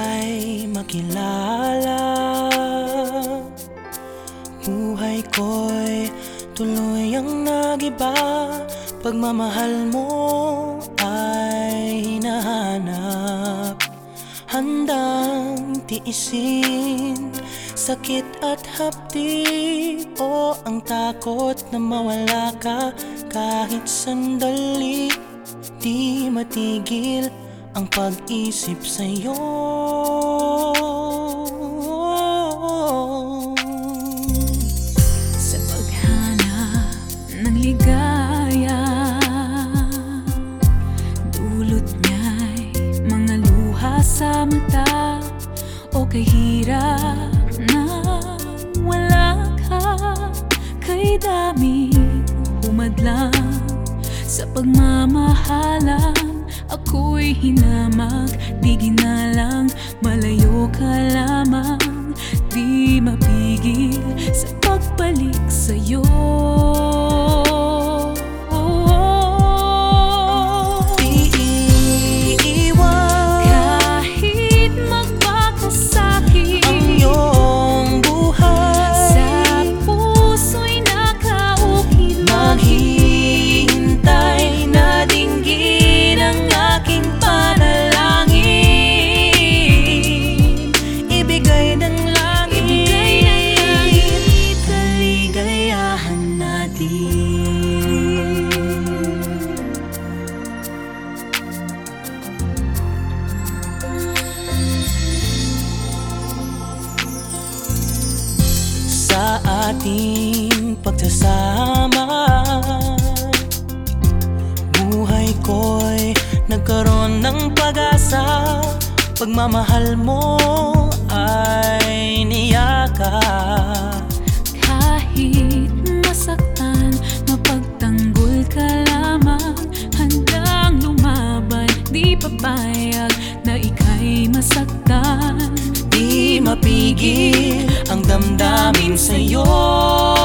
ay makilala. Buhay ko'y tuluyang nagiba, pagmamahal mo ay hinahanap. Handang tiisin sakit at hapdi o ang takot na mawala ka. Kahit sandali, di matigil ang pag-isip sa'yo. Sa paghanap ng ligaya, dulot niya'y mga luha sa mata o kahirap na wala ka. Kay dami humadlang sa pagmamahalan, ako'y hinamag, di ginalang. Malayo ka lamang, di mapigil sa pagbalik sa'yo. Iiwan Kahit magpakasakit ang iyong buhay, sa puso'y nakaukit. maghihintay na dinggin ang aking panalangin. Ibigay ng langit, kaligayahan natin. Sa ating pagsasama, buhay ko'y nagkaroon ng pag-asa. Pagmamahal mo ay niyakap. Kahit masaktan, mapagtanggol ka lamang. Handang lumaban, di papayag na ika'y masaktan. Di mapigil ang damdamin sa'yo.